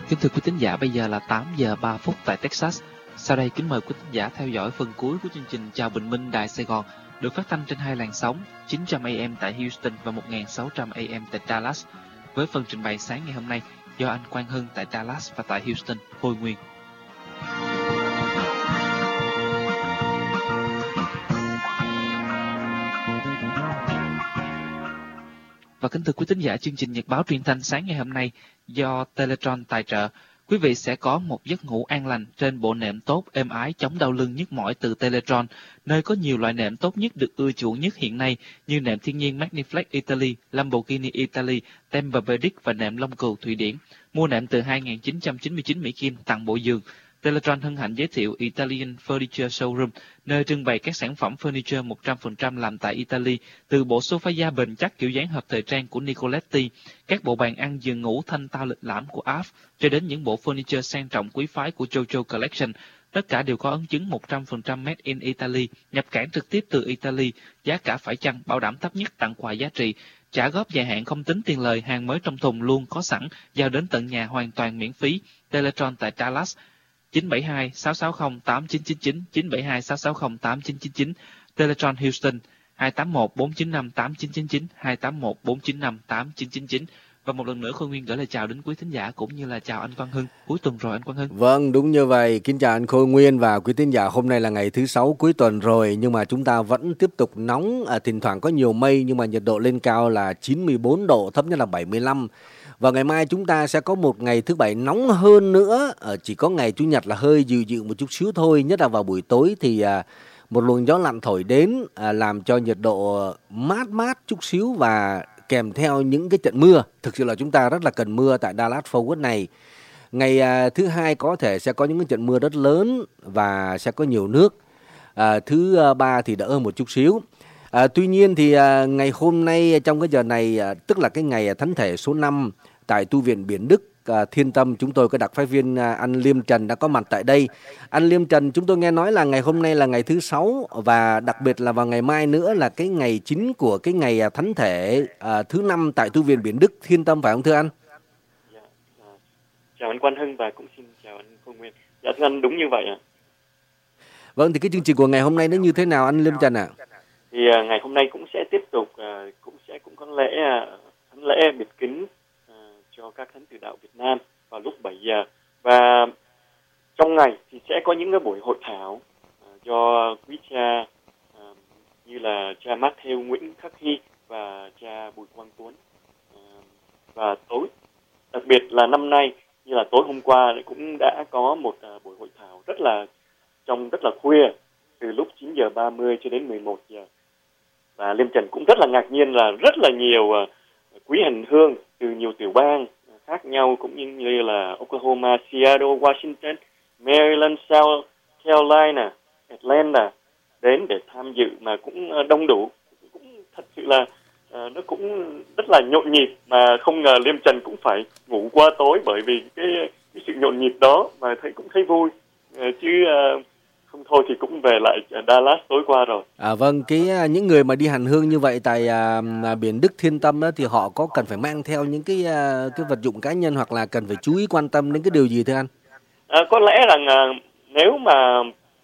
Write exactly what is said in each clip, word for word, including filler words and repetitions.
Kính thưa quý thính giả, bây giờ là tám giờ ba phút tại Texas. Sau đây kính mời quý thính giả theo dõi phần cuối của chương trình Chào Bình Minh Đài Sài Gòn, được phát thanh trên hai làn sóng chín trăm A M tại Houston và một nghìn sáu trăm A M tại Dallas, với phần trình bày sáng ngày hôm nay do anh Quang Hưng tại Dallas và tại Houston, Khôi Nguyên. Và kính thưa quý thính giả, chương trình Nhật báo truyền thanh sáng ngày hôm nay do Teletron tài trợ. Quý vị sẽ có một giấc ngủ an lành trên bộ nệm tốt, êm ái, chống đau lưng nhức mỏi từ Teletron, nơi có nhiều loại nệm tốt nhất được ưa chuộng nhất hiện nay như nệm thiên nhiên Magniflex Italy, Lamborghini Italy, Tempur-Pedic và nệm lông cừu Thụy Điển. Mua nệm từ hai nghìn chín trăm chín mươi chín Mỹ Kim tặng bộ giường. Teletron hân hạnh giới thiệu Italian Furniture Showroom, nơi trưng bày các sản phẩm furniture một trăm phần trăm làm tại Italy, từ bộ sofa da bền chắc kiểu dáng hợp thời trang của Nicoletti, các bộ bàn ăn giường ngủ thanh tao lịch lãm của Alf, cho đến những bộ furniture sang trọng quý phái của Jojo Collection. Tất cả đều có ấn chứng một trăm phần trăm made in Italy, nhập cảng trực tiếp từ Italy, giá cả phải chăng, bảo đảm thấp nhất, tặng quà giá trị. Trả góp dài hạn không tính tiền lời, hàng mới trong thùng luôn có sẵn, giao đến tận nhà hoàn toàn miễn phí. Teletron tại Dallas, chín bảy hai sáu sáu không tám chín chín chín, chín bảy hai sáu sáu không tám chín chín chín. Teletron Houston hai tám một bốn chín năm tám chín chín chín, hai tám một bốn chín năm tám chín chín chín. Và một lần nữa Khôi Nguyên gửi lời chào đến quý thính giả cũng như là chào anh Quang Hưng. Cuối tuần rồi anh Quang Hưng. Vâng, đúng như vậy. Kính chào anh Khôi Nguyên và quý thính giả. Hôm nay là ngày thứ sáu cuối tuần rồi, nhưng mà chúng ta vẫn tiếp tục nóng, à, thỉnh thoảng có nhiều mây nhưng mà nhiệt độ lên cao là chín mươi bốn độ, thấp nhất là bảy mươi lăm. Và ngày mai chúng ta sẽ có một ngày thứ bảy nóng hơn nữa, à, chỉ có ngày Chủ nhật là hơi dịu dịu một chút xíu thôi, nhất là vào buổi tối thì à, một luồng gió lạnh thổi đến, à, làm cho nhiệt độ mát mát chút xíu và kèm theo những cái trận mưa. Thực sự là chúng ta rất là cần mưa tại Dallas Fort Worth này. Ngày à, thứ hai có thể sẽ có những cái trận mưa rất lớn và sẽ có nhiều nước. À, thứ à, ba thì đỡ hơn một chút xíu. À, tuy nhiên thì à, ngày hôm nay trong cái giờ này, à, tức là cái ngày Thánh thể số năm tại Tu viện Biển Đức à, Thiên Tâm, chúng tôi có đặc phái viên à, anh Liêm Trần đã có mặt tại đây. Anh Liêm Trần, chúng tôi nghe nói là ngày hôm nay là ngày thứ sáu và đặc biệt là vào ngày mai nữa là cái ngày chính của cái ngày à, Thánh thể à, thứ năm tại Tu viện Biển Đức Thiên Tâm, phải không thưa anh? Dạ, à, chào anh Quang Hưng và cũng xin chào anh Khôi Nguyên. Dạ thưa anh, đúng như vậy ạ. À. Vâng, thì cái chương trình của ngày hôm nay nó như thế nào anh Liêm Trần ạ? À? Thì uh, ngày hôm nay cũng sẽ tiếp tục uh, cũng sẽ cũng có lễ uh, thánh lễ biệt kính uh, cho các thánh tử đạo Việt Nam vào lúc bảy giờ, và trong ngày thì sẽ có những cái buổi hội thảo uh, do quý cha uh, như là cha Matthew Nguyễn Khắc Hy và cha Bùi Quang Tuấn, uh, và tối đặc biệt là năm nay như là tối hôm qua cũng đã có một uh, buổi hội thảo rất là trong rất là khuya, từ lúc chín giờ ba mươi cho đến mười một giờ. Và Liêm Trần cũng rất là ngạc nhiên là rất là nhiều uh, quý hành hương từ nhiều tiểu bang khác nhau, cũng như, như là Oklahoma, Seattle, Washington, Maryland, South Carolina, Atlanta đến để tham dự, mà cũng uh, đông đủ. Cũng thật sự là uh, nó cũng rất là nhộn nhịp, mà không ngờ Liêm Trần cũng phải ngủ qua tối bởi vì cái, cái sự nhộn nhịp đó, mà thấy cũng thấy vui. Uh, chứ uh, không thôi thì cũng về lại Dallas tối qua rồi. À vâng, cái những người mà đi hành hương như vậy tại à, Biển Đức Thiên Tâm đó, thì họ có cần phải mang theo những cái à, cái vật dụng cá nhân hoặc là cần phải chú ý quan tâm đến cái điều gì thưa anh? À, có lẽ rằng à, nếu mà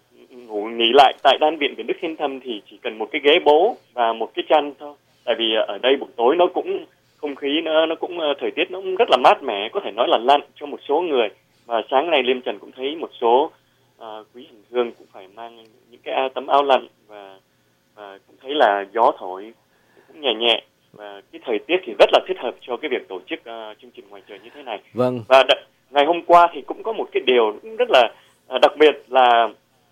ngủ nghỉ lại tại đan viện Biển Đức Thiên Tâm thì chỉ cần một cái ghế bố và một cái chăn thôi. Tại vì ở đây buổi tối nó cũng không khí nó nó cũng thời tiết nó cũng rất là mát mẻ, có thể nói là lạnh cho một số người. Và sáng nay Liêm Trần cũng thấy một số À, quý hành hương cũng phải mang những cái tấm áo lạnh, và, và cũng thấy là gió thổi cũng nhẹ nhẹ, và cái thời tiết thì rất là thích hợp cho cái việc tổ chức uh, chương trình ngoài trời như thế này. Vâng. Và đ- ngày hôm qua thì cũng có một cái điều rất là uh, đặc biệt là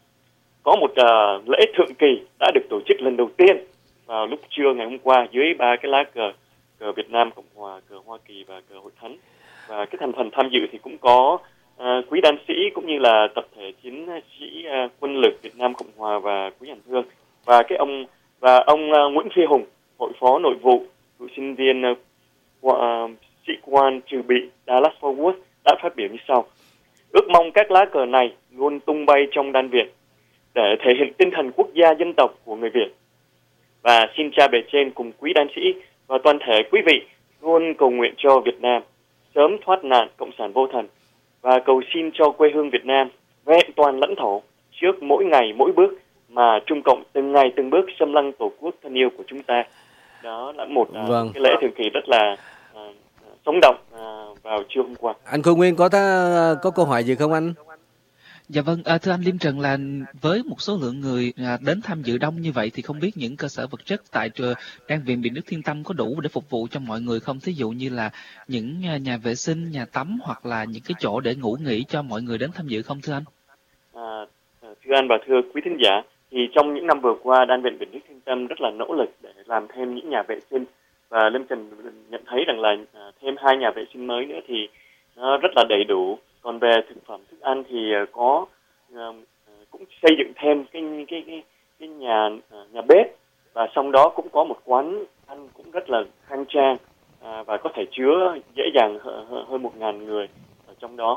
có một uh, lễ thượng kỳ đã được tổ chức lần đầu tiên vào lúc trưa ngày hôm qua dưới ba cái lá cờ, cờ Việt Nam Cộng Hòa, cờ Hoa Kỳ và cờ Hội Thánh. Và cái thành phần tham dự thì cũng có À, quý đan sĩ cũng như là tập thể chiến sĩ uh, quân lực Việt Nam Cộng Hòa và quý hành hương, và cái ông và ông uh, Nguyễn Phi Hùng, hội phó nội vụ, cựu sinh viên uh, uh, sĩ quan trừ bị Dallas Fort Worth đã phát biểu như sau: ước mong các lá cờ này luôn tung bay trong đan viện để thể hiện tinh thần quốc gia dân tộc của người Việt, và xin cha bề trên cùng quý đan sĩ và toàn thể quý vị luôn cầu nguyện cho Việt Nam sớm thoát nạn cộng sản vô thần, và cầu xin cho quê hương Việt Nam vẹn toàn lãnh thổ trước mỗi ngày mỗi bước mà Trung Cộng từng ngày từng bước xâm lăng tổ quốc thân yêu của chúng ta. Đó là một uh, Vâng. cái lễ thường kỳ rất là uh, sống động uh, vào trưa hôm qua. Anh Khôi Nguyên có ta, có câu hỏi gì không anh? Dạ vâng, à, thưa anh Liêm Trần, là với một số lượng người à, đến tham dự đông như vậy thì không biết những cơ sở vật chất tại trường Trang viện Biển Đức Thiên Tâm có đủ để phục vụ cho mọi người không? Thí dụ như là những nhà, nhà vệ sinh, nhà tắm hoặc là những cái chỗ để ngủ nghỉ cho mọi người đến tham dự không thưa anh? À, thưa anh và thưa quý thính giả, thì trong những năm vừa qua, Đan viện Biển Đức Thiên Tâm rất là nỗ lực để làm thêm những nhà vệ sinh, và Liêm Trần nhận thấy rằng là à, thêm hai nhà vệ sinh mới nữa thì nó rất là đầy đủ. Còn về thực phẩm thức ăn thì có uh, cũng xây dựng thêm cái cái cái cái nhà uh, nhà bếp, và sau đó cũng có một quán ăn cũng rất là khang trang uh, và có thể chứa dễ dàng hơn, hơn một ngàn người ở trong đó.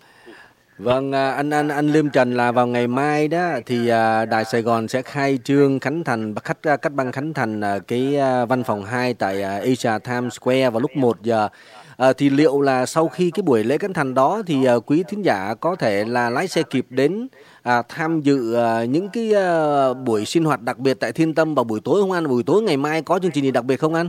Vâng, anh anh anh Liêm Trần, là vào ngày mai đó thì Đài Sài Gòn sẽ khai trương khánh thành khách cắt băng khánh thành cái văn phòng hai tại Asia Times Square vào lúc một giờ. À, thì liệu là sau khi cái buổi lễ khánh thành đó thì uh, quý thính giả có thể là lái xe kịp đến uh, tham dự uh, những cái uh, buổi sinh hoạt đặc biệt tại Thiên Tâm vào buổi tối không anh? Buổi tối ngày mai có chương trình gì đặc biệt không anh?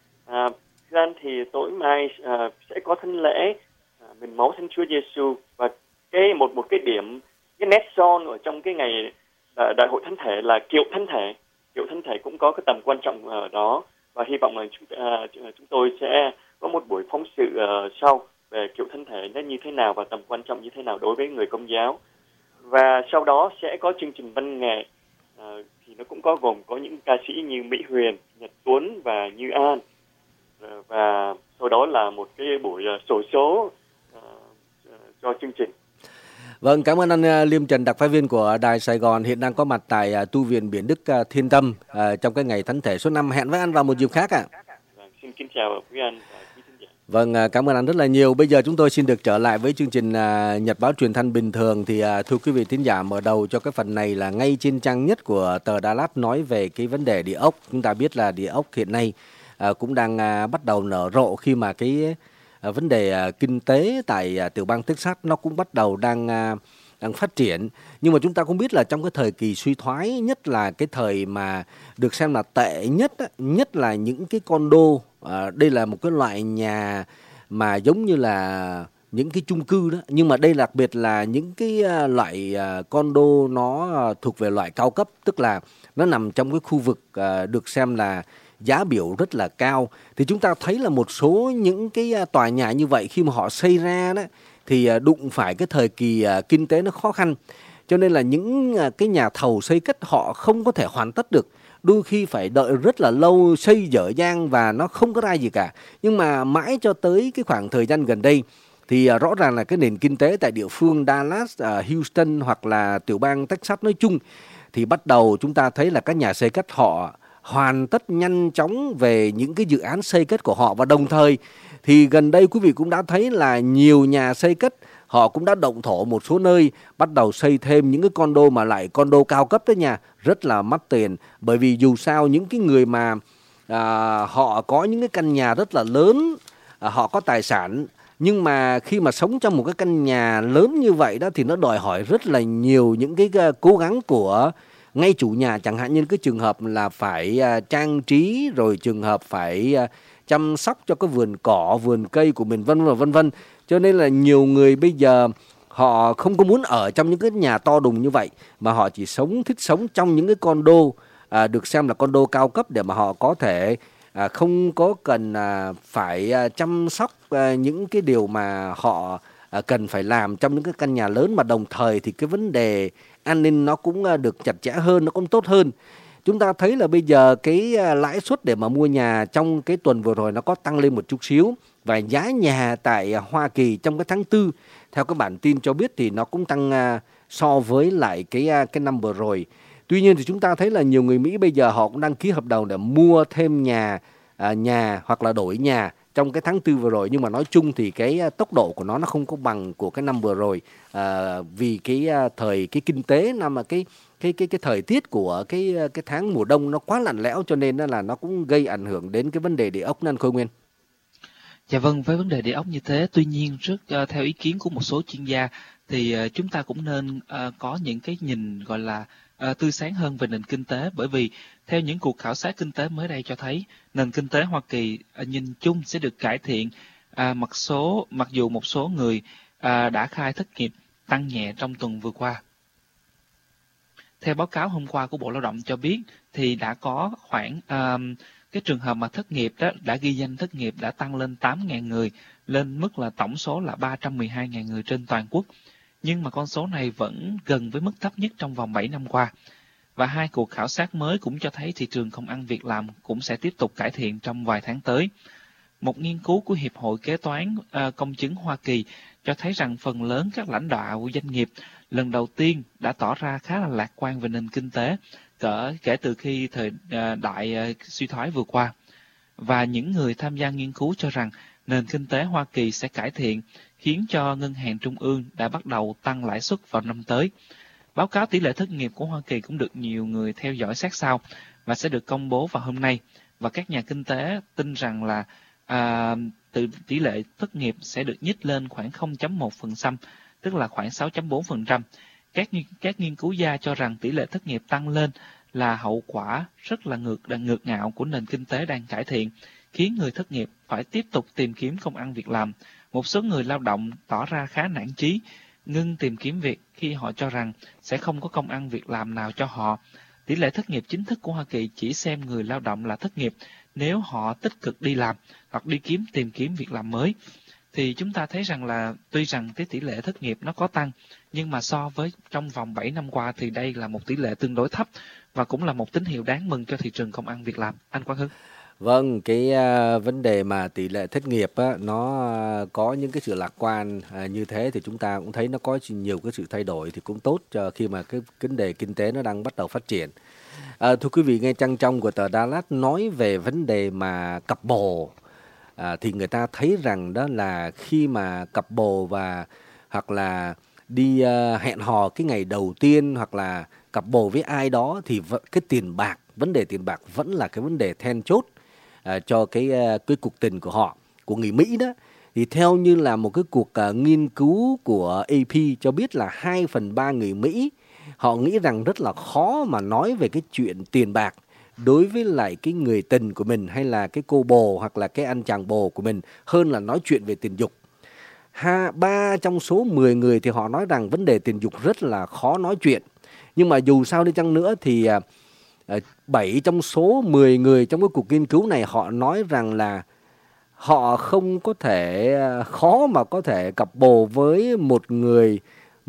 À, anh thì tối mai uh, sẽ có thánh lễ uh, mình máu Thánh Chúa Giêsu, và cái một một cái điểm, cái nét son ở trong cái ngày uh, đại hội thánh thể là kiệu thánh thể. Kiệu thánh thể cũng có cái tầm quan trọng ở đó, và hy vọng là chúng, uh, chúng tôi sẽ có một buổi phóng sự uh, sau về kiệu thánh thể nó như thế nào và tầm quan trọng như thế nào đối với người Công giáo. Và sau đó sẽ có chương trình văn nghệ, uh, thì nó cũng có gồm có những ca sĩ như Mỹ Huyền, Nhật Tuấn và Như An. Uh, và sau đó là một cái buổi uh, xổ số uh, uh, cho chương trình. Vâng, cảm ơn anh Liêm Trần, đặc phái viên của Đài Sài Gòn, hiện đang có mặt tại uh, tu viện Biển Đức uh, Thiên Tâm uh, trong cái ngày thánh thể số năm. Hẹn với anh vào một dịp khác ạ. À. Xin kính chào quý anh và quý thính giả. Vâng, cảm ơn anh rất là nhiều. Bây giờ chúng tôi xin được trở lại với chương trình uh, Nhật báo truyền thanh bình thường. Thì uh, thưa quý vị thính giả, mở đầu cho cái phần này là ngay trên trang nhất của tờ Đà Lạt nói về cái vấn đề địa ốc. Chúng ta biết là địa ốc hiện nay uh, cũng đang uh, bắt đầu nở rộ khi mà cái uh, vấn đề uh, kinh tế tại uh, tiểu bang Texas nó cũng bắt đầu đang uh, đang phát triển. Nhưng mà chúng ta cũng biết là trong cái thời kỳ suy thoái, nhất là cái thời mà được xem là tệ nhất, nhất là những cái condo, à, đây là một cái loại nhà mà giống như là những cái chung cư đó, nhưng mà đây đặc biệt là những cái loại condo nó thuộc về loại cao cấp, tức là nó nằm trong cái khu vực được xem là giá biểu rất là cao. Thì chúng ta thấy là một số những cái tòa nhà như vậy khi mà họ xây ra đó thì đụng phải cái thời kỳ kinh tế nó khó khăn, cho nên là những cái nhà thầu xây cất họ không có thể hoàn tất được, đôi khi phải đợi rất là lâu, xây dở dang và nó không có ra gì cả. Nhưng mà mãi cho tới cái khoảng thời gian gần đây thì rõ ràng là cái nền kinh tế tại địa phương Dallas, Houston hoặc là tiểu bang Texas nói chung thì bắt đầu chúng ta thấy là các nhà xây cất họ hoàn tất nhanh chóng về những cái dự án xây cất của họ. Và đồng thời thì gần đây quý vị cũng đã thấy là nhiều nhà xây cất họ cũng đã động thổ một số nơi, bắt đầu xây thêm những cái condo mà lại condo cao cấp đó nha, rất là mắc tiền. Bởi vì dù sao những cái người mà à, họ có những cái căn nhà rất là lớn, à, họ có tài sản, nhưng mà khi mà sống trong một cái căn nhà lớn như vậy đó thì nó đòi hỏi rất là nhiều những cái cố gắng của ngay chủ nhà, chẳng hạn như cái trường hợp là phải uh, trang trí, rồi trường hợp phải uh, chăm sóc cho cái vườn cỏ, vườn cây của mình, vân vân vân vân. Cho nên là nhiều người bây giờ họ không có muốn ở trong những cái nhà to đùng như vậy, mà họ chỉ sống thích sống trong những cái condo uh, được xem là condo cao cấp, để mà họ có thể uh, không có cần uh, phải uh, chăm sóc uh, những cái điều mà họ uh, cần phải làm trong những cái căn nhà lớn, mà đồng thời thì cái vấn đề an ninh nó cũng được chặt chẽ hơn, nó cũng tốt hơn. Chúng ta thấy là bây giờ cái lãi suất để mà mua nhà trong cái tuần vừa rồi nó có tăng lên một chút xíu, và giá nhà tại Hoa Kỳ trong cái tháng tư theo cái bản tin cho biết thì nó cũng tăng so với lại cái cái năm vừa rồi. Tuy nhiên thì chúng ta thấy là nhiều người Mỹ bây giờ họ cũng đăng ký hợp đồng để mua thêm nhà nhà hoặc là đổi nhà trong cái tháng tư vừa rồi, nhưng mà nói chung thì cái tốc độ của nó nó không có bằng của cái năm vừa rồi, à, vì cái thời cái kinh tế năm mà cái cái cái cái thời tiết của cái cái tháng mùa đông nó quá lạnh lẽo, cho nên là nó cũng gây ảnh hưởng đến cái vấn đề địa ốc nên Khôi Nguyên. Dạ vâng, với vấn đề địa ốc như thế, tuy nhiên rất uh, theo ý kiến của một số chuyên gia thì uh, chúng ta cũng nên uh, có những cái nhìn gọi là uh, tươi sáng hơn về nền kinh tế, bởi vì theo những cuộc khảo sát kinh tế mới đây cho thấy nền kinh tế Hoa Kỳ uh, nhìn chung sẽ được cải thiện, uh, mặc số mặc dù một số người uh, đã khai thất nghiệp tăng nhẹ trong tuần vừa qua. Theo báo cáo hôm qua của Bộ Lao động cho biết thì đã có khoảng uh, cái trường hợp mà thất nghiệp đó đã ghi danh thất nghiệp đã tăng lên tám nghìn người, lên mức là tổng số là ba trăm mười hai nghìn người trên toàn quốc. Nhưng mà con số này vẫn gần với mức thấp nhất trong vòng bảy năm qua. Và hai cuộc khảo sát mới cũng cho thấy thị trường công ăn việc làm cũng sẽ tiếp tục cải thiện trong vài tháng tới. Một nghiên cứu của Hiệp hội Kế toán uh, Công chứng Hoa Kỳ cho thấy rằng phần lớn các lãnh đạo doanh nghiệp lần đầu tiên đã tỏ ra khá là lạc quan về nền kinh tế cỡ kể từ khi thời uh, đại uh, suy thoái vừa qua. Và những người tham gia nghiên cứu cho rằng nền kinh tế Hoa Kỳ sẽ cải thiện, khiến cho Ngân hàng Trung ương đã bắt đầu tăng lãi suất vào năm tới. Báo cáo tỷ lệ thất nghiệp của Hoa Kỳ cũng được nhiều người theo dõi sát sao và sẽ được công bố vào hôm nay. Và các nhà kinh tế tin rằng là à, từ tỷ lệ thất nghiệp sẽ được nhích lên khoảng không phẩy một phần trăm, tức là khoảng sáu phẩy bốn phần trăm. Các, các nghiên cứu gia cho rằng tỷ lệ thất nghiệp tăng lên là hậu quả rất là ngược ngược ngạo của nền kinh tế đang cải thiện, khiến người thất nghiệp phải tiếp tục tìm kiếm công ăn việc làm. Một số người lao động tỏ ra khá nản chí, ngưng tìm kiếm việc khi họ cho rằng sẽ không có công ăn việc làm nào cho họ. Tỷ lệ thất nghiệp chính thức của Hoa Kỳ chỉ xem người lao động là thất nghiệp nếu họ tích cực đi làm hoặc đi kiếm tìm kiếm việc làm mới. Thì chúng ta thấy rằng là tuy rằng cái tỷ lệ thất nghiệp nó có tăng, nhưng mà so với trong vòng bảy năm qua thì đây là một tỷ lệ tương đối thấp và cũng là một tín hiệu đáng mừng cho thị trường công ăn việc làm. Anh Quang Hưng. Vâng, cái uh, vấn đề mà tỷ lệ thất nghiệp á, nó uh, có những cái sự lạc quan uh, như thế thì chúng ta cũng thấy nó có nhiều cái sự thay đổi thì cũng tốt cho khi mà cái vấn đề kinh tế nó đang bắt đầu phát triển. Uh, thưa quý vị, nghe trang trong của tờ Dallas nói về vấn đề mà cặp bồ, À, thì người ta thấy rằng đó là khi mà cặp bồ và hoặc là đi uh, hẹn hò cái ngày đầu tiên hoặc là cặp bồ với ai đó thì v- cái tiền bạc, vấn đề tiền bạc vẫn là cái vấn đề then chốt uh, cho cái uh, cái cuộc tình của họ, của người Mỹ đó. Thì theo như là một cái cuộc uh, nghiên cứu của a pê cho biết là hai phần ba người Mỹ họ nghĩ rằng rất là khó mà nói về cái chuyện tiền bạc đối với lại cái người tình của mình hay là cái cô bồ hoặc là cái anh chàng bồ của mình hơn là nói chuyện về tình dục. Ha, ba trong số mười người thì họ nói rằng vấn đề tình dục rất là khó nói chuyện. Nhưng mà dù sao đi chăng nữa thì bảy trong số mười người trong cái cuộc nghiên cứu này họ nói rằng là họ không có thể, khó mà có thể cặp bồ với một người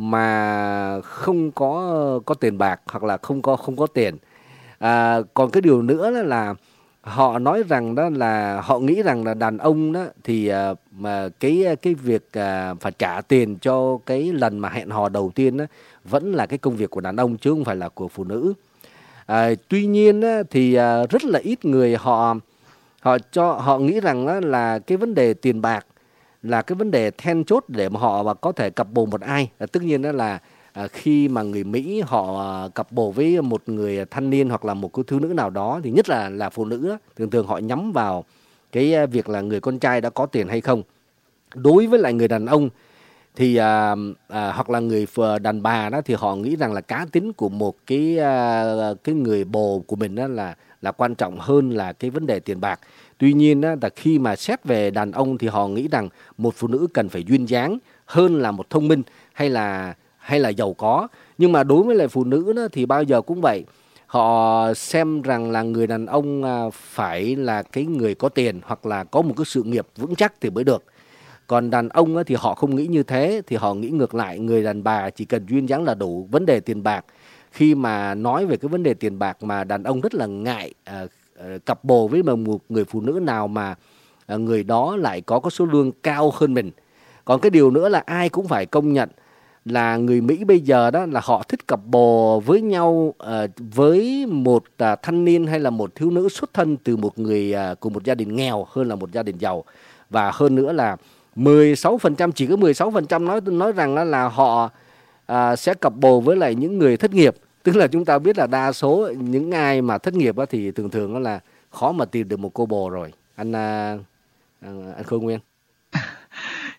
mà không có có tiền bạc hoặc là không có không có tiền. À, còn cái điều nữa là, là họ nói rằng đó là họ nghĩ rằng là đàn ông đó thì uh, mà cái cái việc uh, phải trả tiền cho cái lần mà hẹn hò đầu tiên đó vẫn là cái công việc của đàn ông chứ không phải là của phụ nữ. À, tuy nhiên đó, thì uh, rất là ít người họ họ cho họ nghĩ rằng đó là cái vấn đề tiền bạc là cái vấn đề then chốt để mà họ mà có thể cặp bồ một ai. À, tất nhiên đó là À, khi mà người Mỹ họ à, cặp bồ với một người thanh niên hoặc là một cô thiếu nữ nào đó thì nhất là là phụ nữ á, thường thường họ nhắm vào cái việc là người con trai đã có tiền hay không. Đối với lại người đàn ông thì à, à, hoặc là người đàn bà đó thì họ nghĩ rằng là cá tính của một cái à, cái người bồ của mình đó là là quan trọng hơn là cái vấn đề tiền bạc. Tuy nhiên đó, là khi mà xét về đàn ông thì họ nghĩ rằng một phụ nữ cần phải duyên dáng hơn là một thông minh hay là hay là giàu có. Nhưng mà đối với lại phụ nữ đó, thì bao giờ cũng vậy. Họ xem rằng là người đàn ông phải là cái người có tiền hoặc là có một cái sự nghiệp vững chắc thì mới được. Còn đàn ông thì họ không nghĩ như thế, thì họ nghĩ ngược lại, người đàn bà chỉ cần duyên dáng là đủ. Vấn đề tiền bạc, khi mà nói về cái vấn đề tiền bạc mà đàn ông rất là ngại à, cặp bồ với một người phụ nữ nào mà à, người đó lại có cái số lương cao hơn mình. Còn cái điều nữa là ai cũng phải công nhận là người Mỹ bây giờ đó là họ thích cặp bồ với nhau uh, với một uh, thanh niên hay là một thiếu nữ xuất thân từ một người uh, của một gia đình nghèo hơn là một gia đình giàu. Và hơn nữa là mười sáu phần trăm, chỉ có mười sáu phần trăm nói nói rằng là, là họ uh, sẽ cặp bồ với lại những người thất nghiệp. Tức là chúng ta biết là đa số những ai mà thất nghiệp đó thì thường thường đó là khó mà tìm được một cô bồ rồi. Anh uh, anh Khôi Nguyên.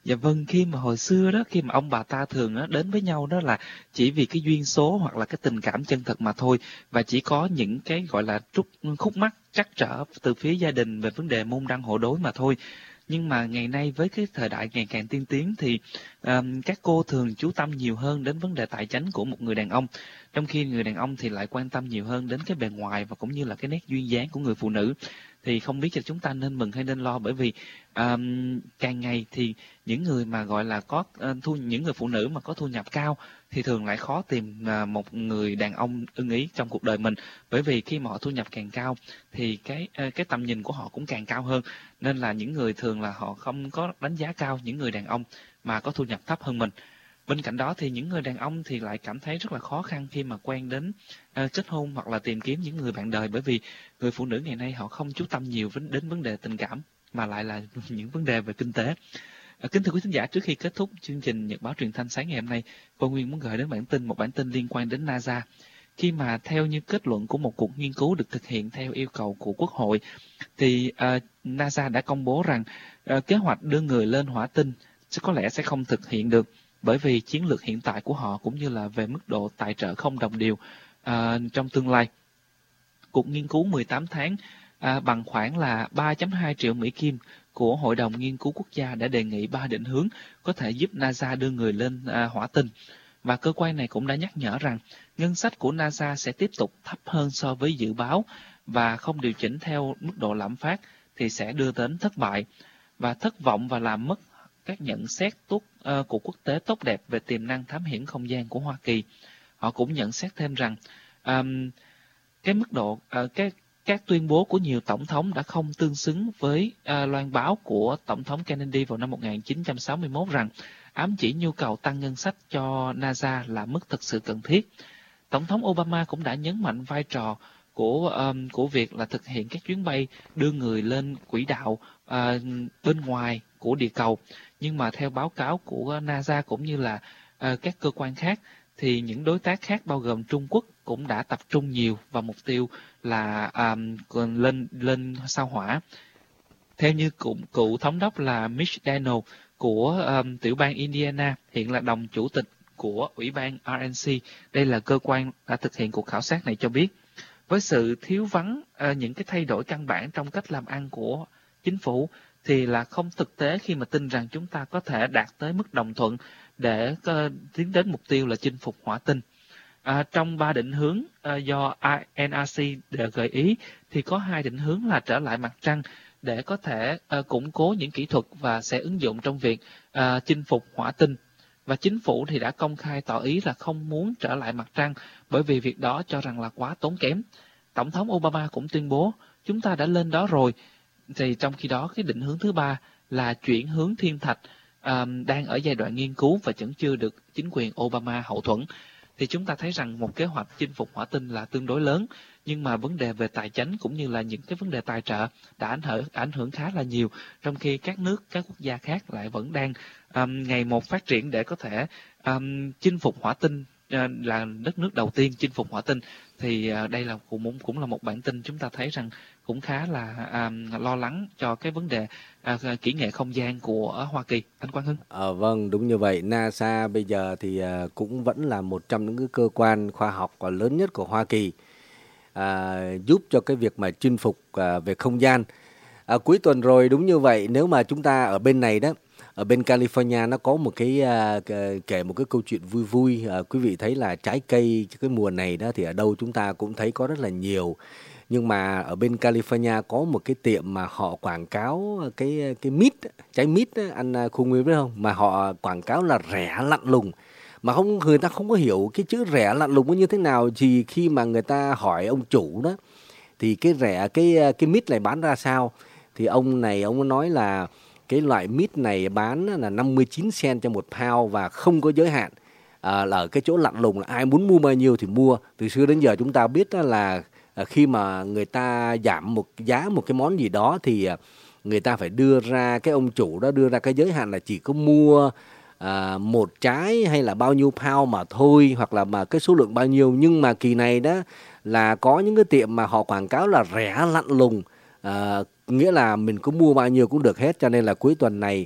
Dạ vâng, khi mà hồi xưa đó, khi mà ông bà ta thường á, đến với nhau đó là chỉ vì cái duyên số hoặc là cái tình cảm chân thật mà thôi, và chỉ có những cái gọi là trúc khúc mắc trắc trở từ phía gia đình về vấn đề môn đăng hộ đối mà thôi. Nhưng mà ngày nay với cái thời đại ngày càng tiên tiến thì um, các cô thường chú tâm nhiều hơn đến vấn đề tài chánh của một người đàn ông, trong khi người đàn ông thì lại quan tâm nhiều hơn đến cái bề ngoài và cũng như là cái nét duyên dáng của người phụ nữ. Thì không biết là chúng ta nên mừng hay nên lo, bởi vì um, càng ngày thì những người mà gọi là có uh, thu những người phụ nữ mà có thu nhập cao thì thường lại khó tìm uh, một người đàn ông ưng ý trong cuộc đời mình, bởi vì khi mà họ thu nhập càng cao thì cái uh, cái tầm nhìn của họ cũng càng cao hơn, nên là những người thường là họ không có đánh giá cao những người đàn ông mà có thu nhập thấp hơn mình. Bên cạnh đó thì những người đàn ông thì lại cảm thấy rất là khó khăn khi mà quen đến uh, kết hôn hoặc là tìm kiếm những người bạn đời, bởi vì người phụ nữ ngày nay họ không chú tâm nhiều đến vấn đề tình cảm mà lại là những vấn đề về kinh tế. Uh, kính thưa quý thính giả, trước khi kết thúc chương trình Nhật báo truyền thanh sáng ngày hôm nay, cô Nguyên muốn gửi đến bản tin một bản tin liên quan đến NASA. Khi mà theo như kết luận của một cuộc nghiên cứu được thực hiện theo yêu cầu của Quốc hội, thì uh, NASA đã công bố rằng uh, kế hoạch đưa người lên hỏa tinh sẽ có lẽ sẽ không thực hiện được, bởi vì chiến lược hiện tại của họ cũng như là về mức độ tài trợ không đồng đều uh, trong tương lai. Cuộc nghiên cứu mười tám tháng uh, bằng khoảng là ba phẩy hai triệu Mỹ Kim của Hội đồng Nghiên cứu Quốc gia đã đề nghị ba định hướng có thể giúp NASA đưa người lên uh, hỏa tinh. Và cơ quan này cũng đã nhắc nhở rằng ngân sách của NASA sẽ tiếp tục thấp hơn so với dự báo và không điều chỉnh theo mức độ lạm phát thì sẽ đưa đến thất bại và thất vọng và làm mất các nhận xét tốt uh, của quốc tế tốt đẹp về tiềm năng thám hiểm không gian của Hoa Kỳ. Họ cũng nhận xét thêm rằng um, cái mức độ uh, cái các tuyên bố của nhiều tổng thống đã không tương xứng với uh, loan báo của tổng thống Kennedy vào năm một nghìn chín trăm sáu mươi mốt rằng ám chỉ nhu cầu tăng ngân sách cho NASA là mức thực sự cần thiết. Tổng thống Obama cũng đã nhấn mạnh vai trò của um, của việc là thực hiện các chuyến bay đưa người lên quỹ đạo uh, bên ngoài của địa cầu. Nhưng mà theo báo cáo của NASA cũng như là uh, các cơ quan khác thì những đối tác khác bao gồm Trung Quốc cũng đã tập trung nhiều vào mục tiêu là um, lên lên sao Hỏa. Theo như cựu, cựu thống đốc là Mitch McConnell của um, tiểu bang Indiana, hiện là đồng chủ tịch của Ủy ban R N C, đây là cơ quan đã thực hiện cuộc khảo sát này, cho biết với sự thiếu vắng uh, những cái thay đổi căn bản trong cách làm ăn của chính phủ thì là không thực tế khi mà tin rằng chúng ta có thể đạt tới mức đồng thuận để uh, tiến đến mục tiêu là chinh phục hỏa tinh. À, trong ba định hướng uh, do N R C gợi ý thì có hai định hướng là trở lại mặt trăng để có thể uh, củng cố những kỹ thuật và sẽ ứng dụng trong việc uh, chinh phục hỏa tinh. Và chính phủ thì đã công khai tỏ ý là không muốn trở lại mặt trăng bởi vì việc đó cho rằng là quá tốn kém. Tổng thống Obama cũng tuyên bố chúng ta đã lên đó rồi. Thì trong khi đó cái định hướng thứ ba là chuyển hướng thiên thạch um, đang ở giai đoạn nghiên cứu và vẫn chưa được chính quyền Obama hậu thuẫn. Thì chúng ta thấy rằng một kế hoạch chinh phục hỏa tinh là tương đối lớn, nhưng mà vấn đề về tài chánh cũng như là những cái vấn đề tài trợ đã ảnh hưởng ảnh hưởng khá là nhiều, trong khi các nước, các quốc gia khác lại vẫn đang um, ngày một phát triển để có thể um, chinh phục hỏa tinh, uh, là đất nước đầu tiên chinh phục hỏa tinh. Thì uh, đây là cũng cũng là một bản tin chúng ta thấy rằng cũng khá là um, lo lắng cho cái vấn đề uh, kỹ nghệ không gian của Hoa Kỳ. Anh Quang Hưng. À, vâng, đúng như vậy. NASA bây giờ thì uh, cũng vẫn là một trong những cái cơ quan khoa học lớn nhất của Hoa Kỳ, uh, giúp cho cái việc mà chinh phục uh, về không gian. Uh, cuối tuần rồi, đúng như vậy, nếu mà chúng ta ở bên này đó, ở bên California nó có một cái uh, kể một cái câu chuyện vui vui. Uh, quý vị thấy là trái cây cái mùa này đó thì ở đâu chúng ta cũng thấy có rất là nhiều. Nhưng mà ở bên California có một cái tiệm mà họ quảng cáo cái cái mít, trái mít á, anh Khu Nguyên biết không? Mà họ quảng cáo là rẻ lạnh lùng. Mà không, người ta không có hiểu cái chữ rẻ lạnh lùng như thế nào. Thì khi mà người ta hỏi ông chủ đó thì cái rẻ cái cái mít này bán ra sao, thì ông này ông nói là cái loại mít này bán là năm mươi chín cent cho một pound và không có giới hạn. À, là ở cái chỗ lạnh lùng là ai muốn mua bao nhiêu thì mua. Từ xưa đến giờ chúng ta biết là khi mà người ta giảm một giá một cái món gì đó thì người ta phải đưa ra, cái ông chủ đó đưa ra cái giới hạn là chỉ có mua à, một trái hay là bao nhiêu pound mà thôi, hoặc là mà cái số lượng bao nhiêu. Nhưng mà kỳ này đó là có những cái tiệm mà họ quảng cáo là rẻ lạnh lùng, à, nghĩa là mình có mua bao nhiêu cũng được hết. Cho nên là cuối tuần này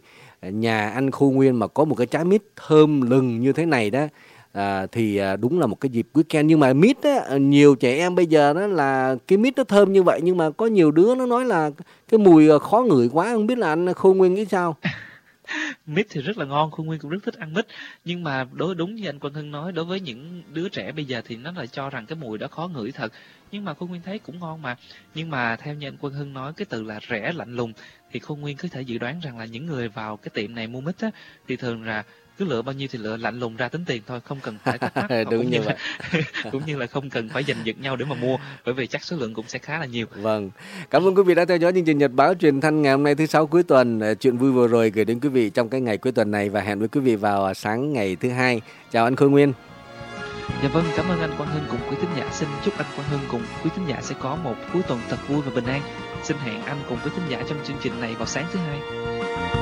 nhà anh Khôi Nguyên mà có một cái trái mít thơm lừng như thế này đó, à, thì đúng là một cái dịp weekend. Nhưng mà mít á, nhiều trẻ em bây giờ đó là cái mít nó thơm như vậy, nhưng mà có nhiều đứa nó nói là cái mùi khó ngửi quá, không biết là anh Khôi Nguyên nghĩ sao? Mít thì rất là ngon, Khôi Nguyên cũng rất thích ăn mít, nhưng mà đối đúng như anh Quang Hưng nói, đối với những đứa trẻ bây giờ thì nó lại cho rằng cái mùi đó khó ngửi thật, nhưng mà Khôi Nguyên thấy cũng ngon mà. Nhưng mà theo như anh Quang Hưng nói, cái từ là rẻ lạnh lùng, thì Khôi Nguyên có thể dự đoán rằng là những người vào cái tiệm này mua mít á, thì thường là cứ lựa bao nhiêu thì lựa, lạnh lùng ra tính tiền thôi, không cần phải thắc mắc. Đúng cũng như như vậy. là, cũng như là không cần phải giành giật nhau để mà mua, bởi vì chắc số lượng cũng sẽ khá là nhiều. Vâng, cảm ơn quý vị đã theo dõi chương trình Nhật báo Truyền thanh ngày hôm nay thứ sáu cuối tuần. Chuyện vui vừa rồi gửi đến quý vị trong cái ngày cuối tuần này, và hẹn với quý vị vào sáng ngày thứ hai. Chào anh Khôi Nguyên. Dạ vâng, cảm ơn anh Quang Hưng cùng quý thính giả. Xin chúc anh Quang Hưng cùng quý thính giả sẽ có một cuối tuần thật vui và bình an. Xin hẹn anh cùng quý thính giả trong chương trình này vào sáng thứ hai.